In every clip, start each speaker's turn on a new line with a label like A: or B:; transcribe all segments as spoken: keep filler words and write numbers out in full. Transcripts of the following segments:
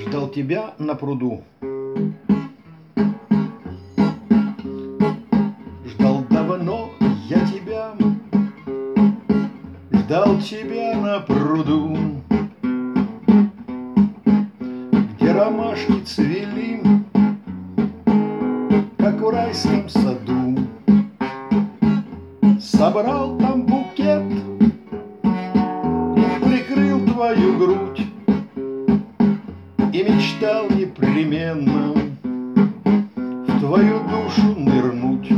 A: Ждал тебя на пруду. Ждал давно я тебя, ждал тебя на пруду, где ромашки цвели, как в райском саду. Собрал там букет и прикрыл твою грудь, и мечтал непременно в твою душу нырнуть.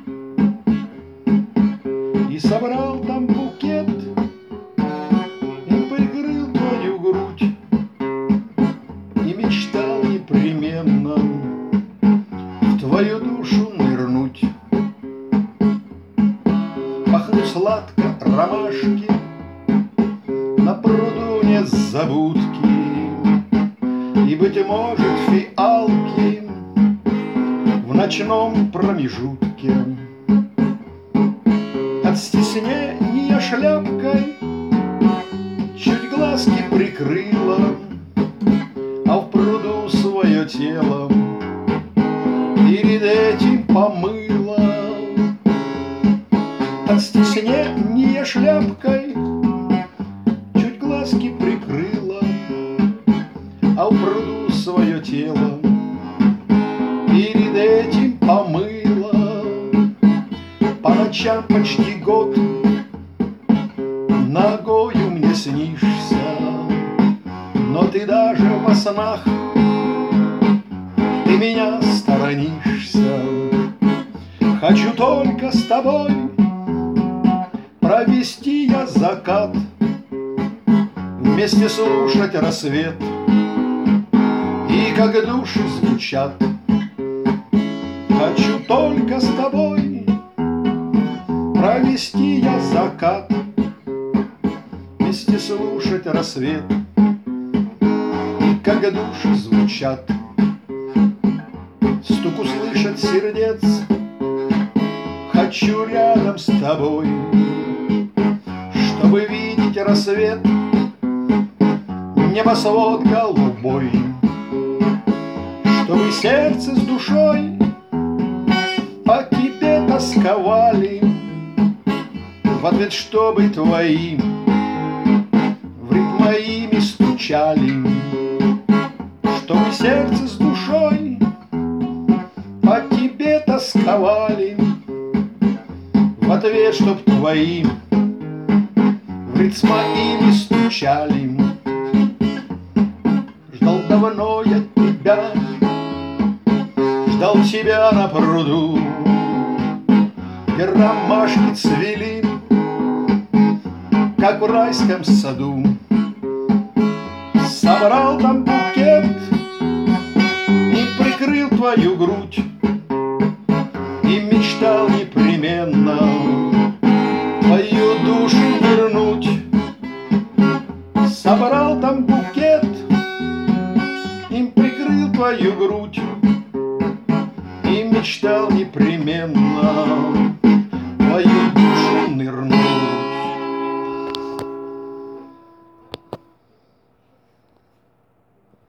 A: И собрал там букет и прикрыл твою грудь, и мечтал непременно в твою душу нырнуть. Пахнут сладко ромашки, на пруду нет забудки, и, быть может, фиалки в ночном промежутке. От стеснения шляпкой чуть глазки прикрыла, а в пруду свое тело перед этим помыла. От стеснения шляпкой чуть глазки прикрыла, а в пруду свое тело перед этим помыла. По ночам почти год ногою мне снишься, но ты даже во снах, ты меня сторонишься. Хочу только с тобой провести я закат, вместе слушать рассвет, и как души звучат. Хочу только с тобой провести я закат, вместе слушать рассвет, и как души звучат. Стук услышать сердец хочу рядом с тобой, чтобы видеть рассвет, небосвод голубой, чтобы сердце с душой по тебе тосковали, в ответ чтобы твои в ритм моими стучали, чтобы сердце с душой по тебе тосковали, в ответ чтоб твои в ритм моими стучали. Ждал давно я тебя, ждал тебя на пруду, где ромашки цвели, как в райском саду. Собрал там букет и прикрыл твою грудь, и мечтал непременно твою душу вернуть. Собрал там букет и прикрыл твою грудь, и мечтал непременно твою душу нырнуть.